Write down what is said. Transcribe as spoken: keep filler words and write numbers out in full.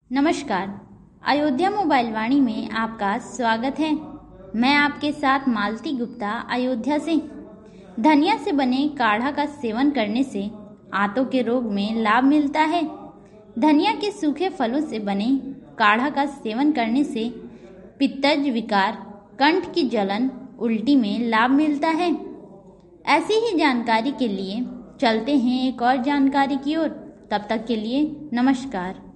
नमस्कार। अयोध्या मोबाइल वाणी में आपका स्वागत है। मैं आपके साथ मालती गुप्ता अयोध्या से। धनिया से बने काढ़ा का सेवन करने से आंतों के रोग में लाभ मिलता है। धनिया के सूखे फलों से बने काढ़ा का सेवन करने से पित्तज विकार, कंठ की जलन, उल्टी में लाभ मिलता है। ऐसी ही जानकारी के लिए चलते हैं एक और जानकारी की ओर। तब तक के लिए नमस्कार।